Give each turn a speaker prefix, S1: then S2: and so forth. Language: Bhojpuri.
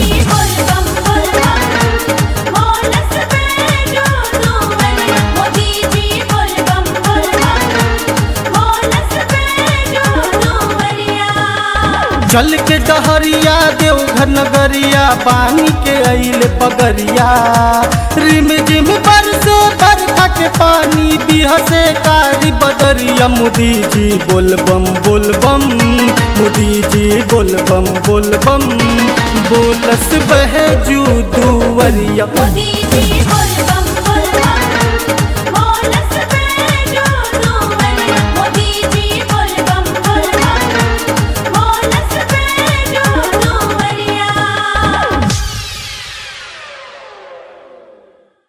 S1: जी बोल बम बोल बम बोलस बैठो दुवरिया मोदी जी बोल बम बोलस बैठो दुवरिया
S2: जल के डहरिया देवघर नगरिया पानी के अइले पगरिया रिम झिम बरसे बरखा के पानी बिहसे कारी बदरिया मोदी जी बोल बम मोदी जी बोल बम बोलस बहे जू दुवरिया
S1: मोदी